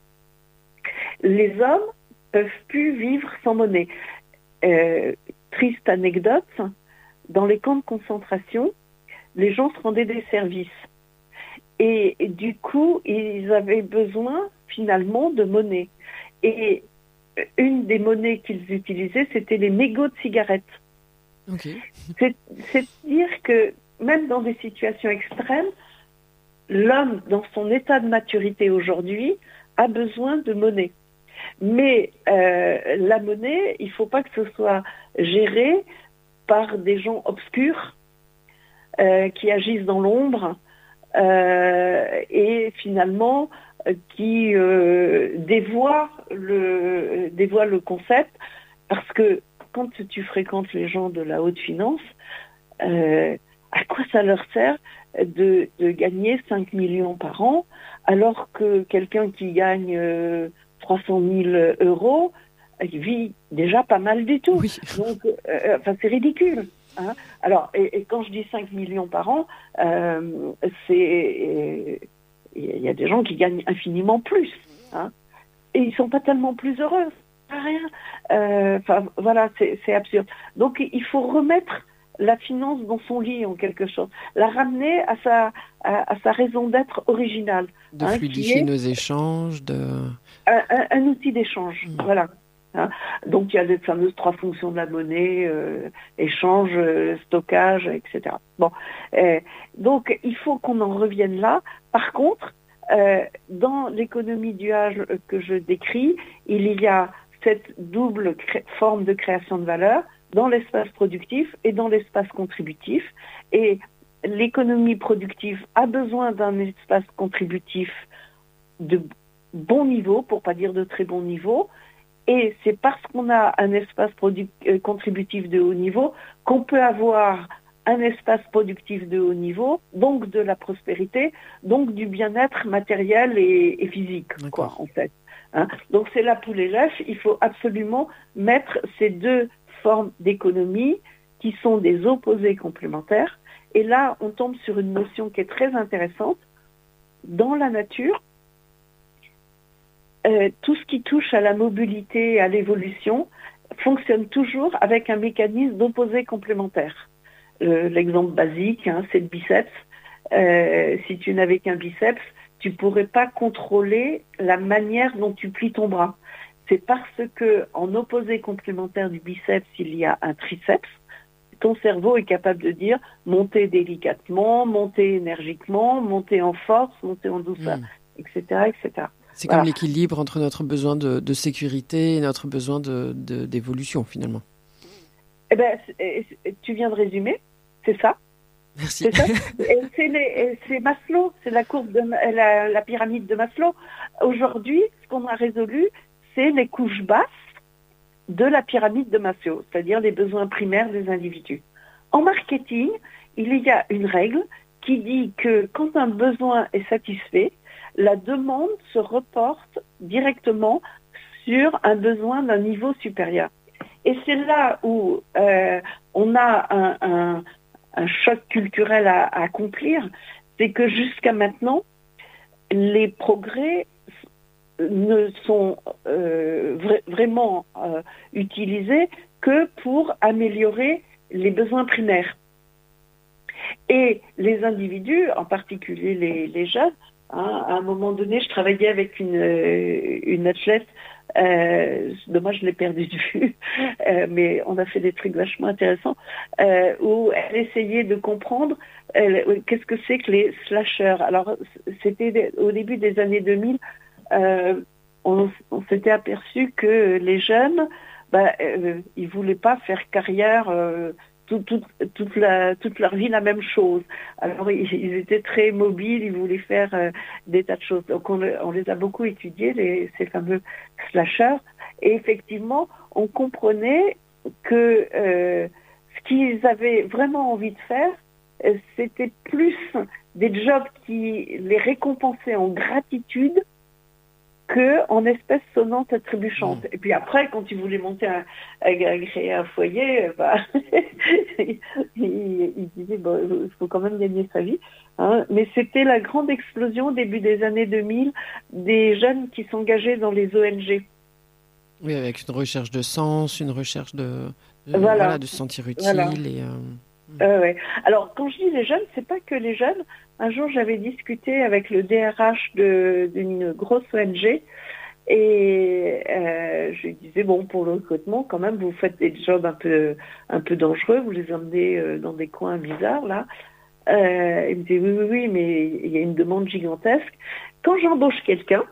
Les hommes peuvent plus vivre sans monnaie. Euh, triste anecdote, dans les camps de concentration, les gens se rendaient des services. Et, et du coup, ils avaient besoin finalement de monnaie. Et une des monnaies qu'ils utilisaient, c'était les mégots de cigarettes. Okay. C'est, c'est dire que même dans des situations extrêmes, l'homme, dans son état de maturité aujourd'hui, a besoin de monnaie. Mais euh, la monnaie, il ne faut pas que ce soit géré par des gens obscurs euh, qui agissent dans l'ombre euh, et finalement euh, qui euh, dévoient le, dévoient le concept. Parce que quand tu fréquentes les gens de la haute finance, euh, à quoi ça leur sert de, de gagner cinq millions par an alors que quelqu'un qui gagne euh, trois cent mille euros il vit déjà pas mal du tout. Oui. Donc, euh, enfin, c'est ridicule. Hein. Alors, et, et quand je dis cinq millions par an, euh, c'est il y a des gens qui gagnent infiniment plus. Hein. Et ils sont pas tellement plus heureux. Rien. Euh, enfin, voilà, c'est, c'est absurde. Donc, il faut remettre la finance dans son lit, en quelque sorte. La ramener à sa, à, à sa raison d'être originale. De hein, fluidifier nos échanges, de... Un, un, un outil d'échange, mmh. voilà. Hein. Donc, il y a les fameuses trois fonctions de la monnaie, euh, échange, euh, stockage, et cetera. Bon, euh, donc, il faut qu'on en revienne là. Par contre, euh, dans l'économie duale que je décris, il y a cette double cré- forme de création de valeur dans l'espace productif et dans l'espace contributif. Et l'économie productive a besoin d'un espace contributif de bon niveau, pour pas dire de très bon niveau. Et c'est parce qu'on a un espace produ- euh, contributif de haut niveau qu'on peut avoir un espace productif de haut niveau, donc de la prospérité, donc du bien-être matériel et, et physique, quoi, en fait. Hein. Donc c'est la poule et l'œuf, il faut absolument mettre ces deux formes d'économie qui sont des opposés complémentaires. Et là, on tombe sur une notion qui est très intéressante. Dans la nature, euh, tout ce qui touche à la mobilité et à l'évolution fonctionne toujours avec un mécanisme d'opposés complémentaires. Euh, l'exemple basique, hein, c'est le biceps. Euh, si tu n'avais qu'un biceps, tu pourrais pas contrôler la manière dont tu plies ton bras. C'est parce que, en opposé complémentaire du biceps, il y a un triceps. Ton cerveau est capable de dire monter délicatement, monter énergiquement, monter en force, monter en douceur, mmh. et cetera, et cetera. C'est voilà. Comme l'équilibre entre notre besoin de, de sécurité et notre besoin de, de, d'évolution, finalement. Eh ben, tu viens de résumer, c'est ça. Merci. C'est ça. Et c'est, les, c'est Maslow, c'est la courbe de la, la pyramide de Maslow. Aujourd'hui, ce qu'on a résolu, c'est les couches basses de la pyramide de Maslow, c'est-à-dire les besoins primaires des individus. En marketing, il y a une règle qui dit que quand un besoin est satisfait, la demande se reporte directement sur un besoin d'un niveau supérieur. Et c'est là où euh, on a un, un, un choc culturel à, à accomplir, c'est que jusqu'à maintenant, les progrès ne sont euh, vra- vraiment euh, utilisés que pour améliorer les besoins primaires. Et les individus, en particulier les, les jeunes, hein, à un moment donné, je travaillais avec une, une athlète, euh, dommage je l'ai perdue de vue, euh, mais on a fait des trucs vachement intéressants, euh, où elle essayait de comprendre euh, qu'est-ce que c'est que les slashers. Alors, c'était au début des années deux mille, euh, on, on s'était aperçu que les jeunes, bah, euh, ils voulaient pas faire carrière euh, tout, tout, toute, la, toute leur vie la même chose. Alors ils, ils étaient très mobiles, ils voulaient faire euh, des tas de choses. Donc on, on les a beaucoup étudiés, les, ces fameux slashers, et effectivement on comprenait que euh, ce qu'ils avaient vraiment envie de faire, euh, c'était plus des jobs qui les récompensaient en gratitude que en espèces sonnantes et trébuchantes. Mmh. Et puis après, quand il voulait monter un, à, à créer un foyer, bah, il, il disait bon, il faut quand même gagner sa vie. Hein. Mais c'était la grande explosion au début des années deux mille des jeunes qui s'engageaient dans les O N G. Oui, avec une recherche de sens, une recherche de, de, voilà. Voilà, de se sentir utile. Voilà. Et, euh... Euh, ouais. Alors, quand je dis les jeunes, c'est pas que les jeunes. Un jour, j'avais discuté avec le D R H de, d'une grosse O N G et euh, je lui disais, bon, pour le recrutement, quand même, vous faites des jobs un peu, un peu dangereux, vous les emmenez euh, dans des coins bizarres, là. Euh, il me disait, oui, oui, oui, mais il y a une demande gigantesque. Quand j'embauche quelqu'un,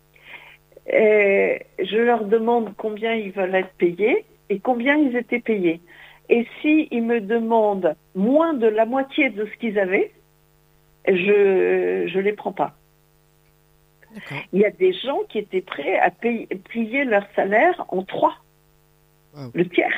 euh, je leur demande combien ils veulent être payés et combien ils étaient payés. Et s'ils me demandent moins de la moitié de ce qu'ils avaient, je je les prends pas. D'accord. Il y a des gens qui étaient prêts à payer, plier leur salaire en trois, wow. Le tiers.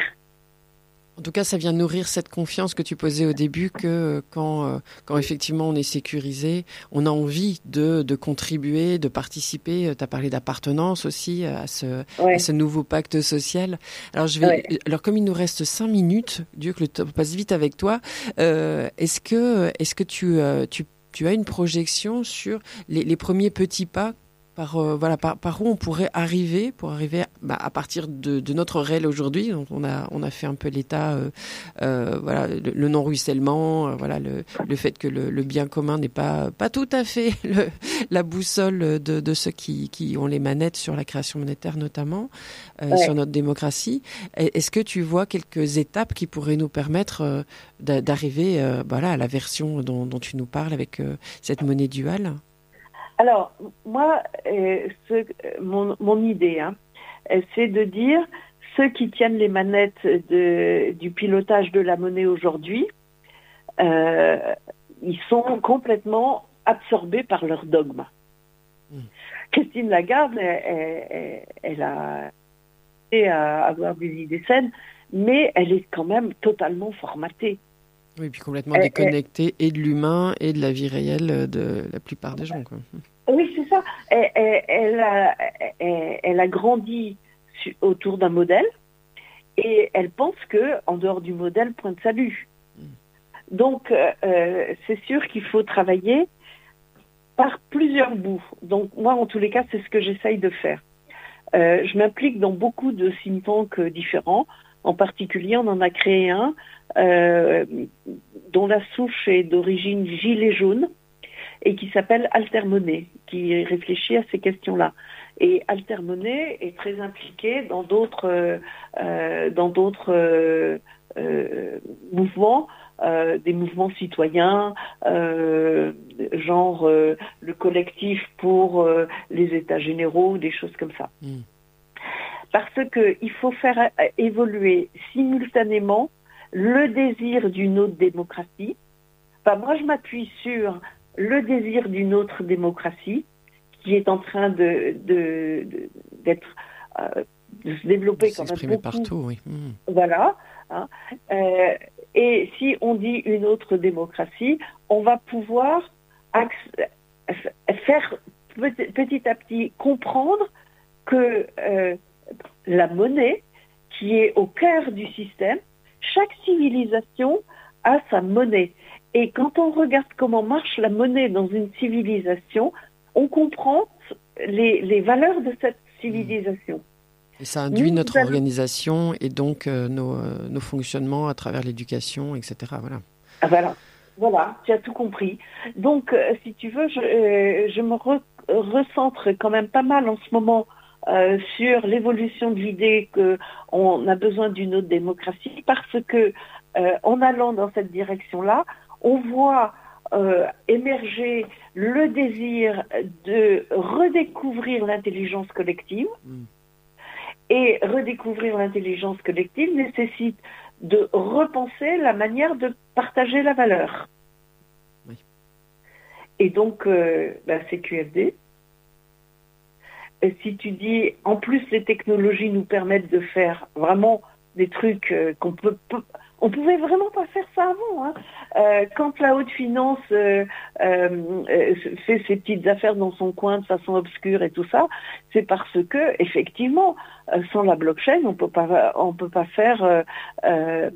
En tout cas, ça vient nourrir cette confiance que tu posais au début que quand, quand effectivement on est sécurisé, on a envie de, de contribuer, de participer. Tu as parlé d'appartenance aussi à ce, ouais. à ce nouveau pacte social. Alors, je vais, ouais. alors, comme il nous reste cinq minutes, Dieu que le temps passe vite avec toi, euh, est-ce que, est-ce que tu, euh, tu, tu as une projection sur les, les premiers petits pas Par, euh, voilà, par, par où on pourrait arriver pour arriver bah, à partir de, de notre réel aujourd'hui. Donc on a on a fait un peu l'état, euh, euh, voilà, le, le non-ruissellement, euh, voilà, le, le fait que le, le bien commun n'est pas pas tout à fait le, la boussole de, de ceux qui, qui ont les manettes sur la création monétaire notamment, euh, ouais. sur notre démocratie. Est-ce que tu vois quelques étapes qui pourraient nous permettre euh, d'arriver euh, voilà, à la version dont, dont tu nous parles avec euh, cette monnaie duale? Alors, moi, euh, ce, mon, mon idée, hein, c'est de dire ceux qui tiennent les manettes de, du pilotage de la monnaie aujourd'hui, euh, ils sont complètement absorbés par leur dogme. Mmh. Christine Lagarde, elle, elle, elle a été à avoir des idées saines, mais elle est quand même totalement formatée. Oui, puis complètement elle, déconnectée elle, et de l'humain et de la vie réelle de la plupart des gens, quoi. Oui, c'est ça. Elle, elle, elle, a, elle, elle a grandi autour d'un modèle et elle pense que en dehors du modèle, point de salut. Mm. Donc, euh, c'est sûr qu'il faut travailler par plusieurs bouts. Donc, moi, en tous les cas, c'est ce que j'essaye de faire. Euh, je m'implique dans beaucoup de think tanks différents. En particulier, on en a créé un euh, dont la souche est d'origine gilet jaune et qui s'appelle Altermonnaie, qui réfléchit à ces questions-là. Et Altermonnaie est très impliqué dans d'autres euh, dans d'autres euh, euh, mouvements, euh, des mouvements citoyens, euh, genre euh, le collectif pour euh, les États généraux, des choses comme ça. Mmh. Parce que il faut faire évoluer simultanément le désir d'une autre démocratie. Enfin, moi, je m'appuie sur le désir d'une autre démocratie qui est en train de, de, de d'être euh, de se développer de quand s'exprimer même beaucoup. Partout, oui. Mmh. Voilà. Hein. Euh, et si on dit une autre démocratie, on va pouvoir faire petit à petit comprendre que euh, la monnaie, qui est au cœur du système, chaque civilisation a sa monnaie. Et quand on regarde comment marche la monnaie dans une civilisation, on comprend les, les valeurs de cette civilisation. Et ça induit Nous, notre allons... organisation et donc euh, nos, euh, nos fonctionnements à travers l'éducation, et cetera. Voilà. Ah, voilà. Voilà, tu as tout compris. Donc, euh, si tu veux, je, euh, je me re- recentre quand même pas mal en ce moment Euh, sur l'évolution de l'idée qu'on a besoin d'une autre démocratie, parce que euh, en allant dans cette direction-là, on voit euh, émerger le désir de redécouvrir l'intelligence collective. Mmh. Et redécouvrir l'intelligence collective nécessite de repenser la manière de partager la valeur. Oui. Et donc, euh, ben, c'est Q F D. Si tu dis, en plus, les technologies nous permettent de faire vraiment des trucs euh, qu'on peut, On pouvait vraiment pas faire ça avant. Hein. Euh, quand la haute finance euh, euh, fait ses petites affaires dans son coin de façon obscure et tout ça, c'est parce que effectivement, euh, sans la blockchain, on peut pas, on peut pas faire. Euh, euh,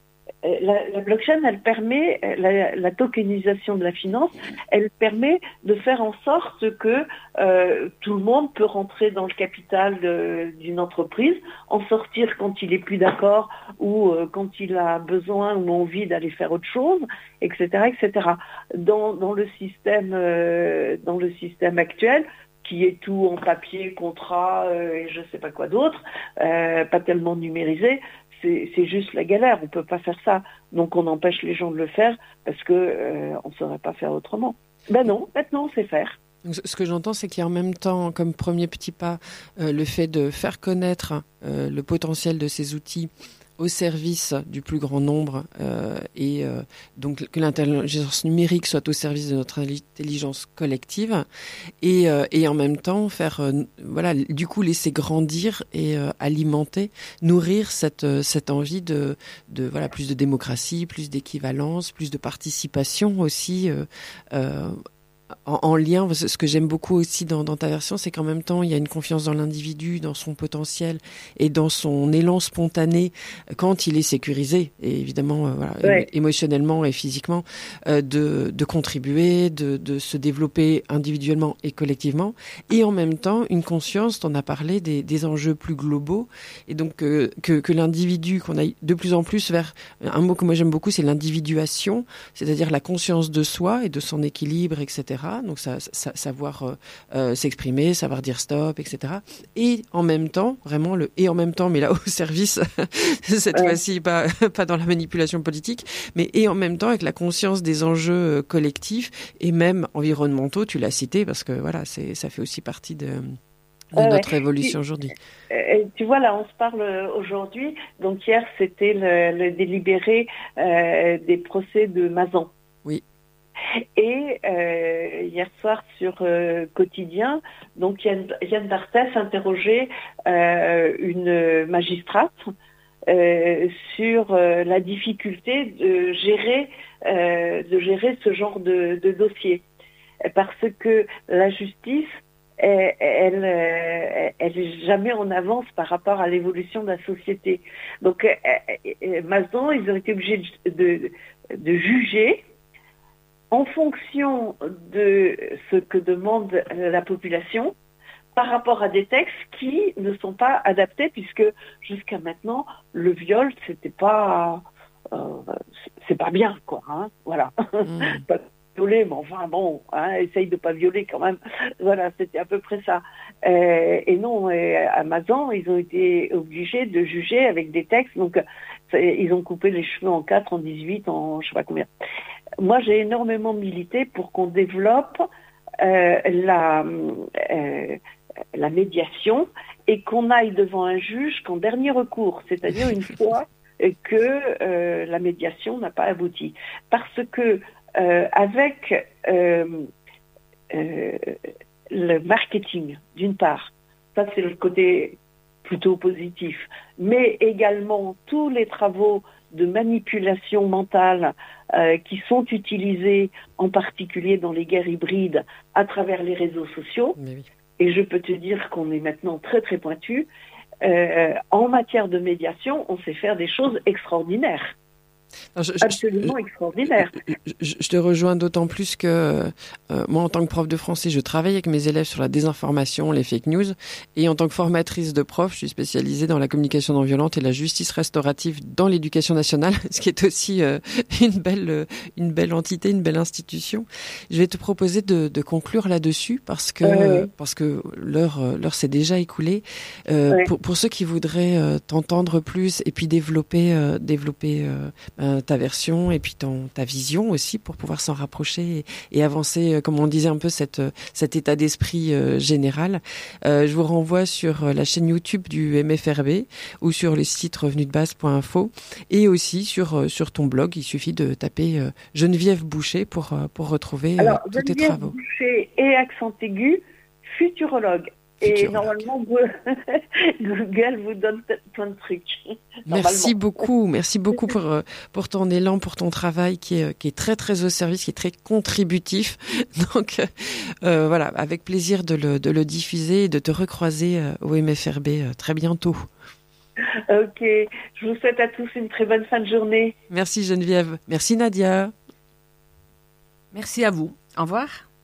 La, la blockchain, elle permet, la, la tokenisation de la finance, elle permet de faire en sorte que euh, tout le monde peut rentrer dans le capital de, d'une entreprise, en sortir quand il est plus d'accord ou euh, quand il a besoin ou envie d'aller faire autre chose, et cetera, et cetera. Dans, dans le système, euh, dans le système actuel, qui est tout en papier, contrat euh, et je sais pas quoi d'autre, euh, pas tellement numérisé. C'est, c'est juste la galère, on peut pas faire ça. Donc on empêche les gens de le faire parce que euh, on saurait pas faire autrement. Ben non, maintenant on sait faire. Donc, ce que j'entends, c'est qu'il y a en même temps, comme premier petit pas, euh, le fait de faire connaître euh, le potentiel de ces outils au service du plus grand nombre euh, et euh, donc que l'intelligence numérique soit au service de notre intelligence collective et, euh, et en même temps faire euh, voilà du coup laisser grandir et euh, alimenter, nourrir cette cette envie de de voilà plus de démocratie, plus d'équivalence, plus de participation aussi euh, euh, En, en lien, ce que j'aime beaucoup aussi dans, dans ta version, c'est qu'en même temps, il y a une confiance dans l'individu, dans son potentiel et dans son élan spontané quand il est sécurisé, et évidemment, euh, voilà, ouais. émotionnellement et physiquement, euh, de, de contribuer, de, de se développer individuellement et collectivement, et en même temps, une conscience, t'en as parlé, des, des enjeux plus globaux, et donc euh, que, que l'individu, qu'on aille de plus en plus vers, un mot que moi j'aime beaucoup, c'est l'individuation, c'est-à-dire la conscience de soi et de son équilibre, et cetera. Donc ça, ça, savoir euh, euh, s'exprimer, savoir dire stop, et cetera. Et en même temps, vraiment le et en même temps, mais là au service, cette ouais. fois-ci pas pas dans la manipulation politique, mais et en même temps avec la conscience des enjeux collectifs et même environnementaux. Tu l'as cité parce que voilà, c'est ça fait aussi partie de de euh, notre ouais. évolution tu, aujourd'hui. Euh, tu vois, là, on se parle aujourd'hui. Donc hier, c'était le, le délibéré euh, des procès de Mazan. Oui. Et euh, hier soir sur euh, Quotidien, donc Yann, Yann Barthès interrogeait euh, une magistrate euh, sur euh, la difficulté de gérer euh, de gérer ce genre de, de dossier, parce que la justice elle, elle, elle est jamais en avance par rapport à l'évolution de la société. Donc euh, Mazan, ils ont été obligés de, de, de juger en fonction de ce que demande la population par rapport à des textes qui ne sont pas adaptés, puisque jusqu'à maintenant, le viol, c'était pas, euh, c'est pas bien, quoi, hein, voilà. Mmh. Pas violer, mais enfin bon, hein, essaye de pas violer quand même. Voilà, c'était à peu près ça. Euh, et non, et à Mazan, ils ont été obligés de juger avec des textes, donc ils ont coupé les cheveux en quatre, en dix-huit, en je sais pas combien. Moi, j'ai énormément milité pour qu'on développe euh, la, euh, la médiation et qu'on aille devant un juge qu'en dernier recours, c'est-à-dire une fois que euh, la médiation n'a pas abouti. Parce que euh, avec euh, euh, le marketing, d'une part, ça c'est le côté plutôt positif, mais également tous les travaux de manipulation mentale euh, qui sont utilisés en particulier dans les guerres hybrides à travers les réseaux sociaux. Oui. Et je peux te dire qu'on est maintenant très très pointu. Euh, en matière de médiation, on sait faire des choses extraordinaires. Alors, je, Absolument je, extraordinaire. Je, je te rejoins d'autant plus que euh, moi, en tant que prof de français, je travaille avec mes élèves sur la désinformation, les fake news, et en tant que formatrice de prof, je suis spécialisée dans la communication non violente et la justice restaurative dans l'éducation nationale, ce qui est aussi euh, une belle, une belle entité, une belle institution. Je vais te proposer de, de conclure là-dessus parce que euh, parce que l'heure, l'heure s'est déjà écoulée. Euh, ouais. pour, pour ceux qui voudraient euh, t'entendre plus et puis développer, euh, développer euh, ta version et puis ton, ta vision aussi pour pouvoir s'en rapprocher et, et avancer, comme on disait un peu, cette, cet état d'esprit euh, général. Euh, je vous renvoie sur la chaîne YouTube du M F R B ou sur le site revenu de base point info et aussi sur, sur ton blog. Il suffit de taper euh, Geneviève Boucher pour, pour retrouver Alors, euh, tous tes Geneviève travaux. Boucher et accent aigu, futurologue. Et normalement, vous, Google vous donne plein de trucs. Merci beaucoup, merci beaucoup pour pour ton élan, pour ton travail qui est qui est très très au service, qui est très contributif. Donc euh, voilà, avec plaisir de le de le diffuser et de te recroiser au M F R B très bientôt. Ok, je vous souhaite à tous une très bonne fin de journée. Merci Geneviève, merci Nadia. Merci à vous. Au revoir.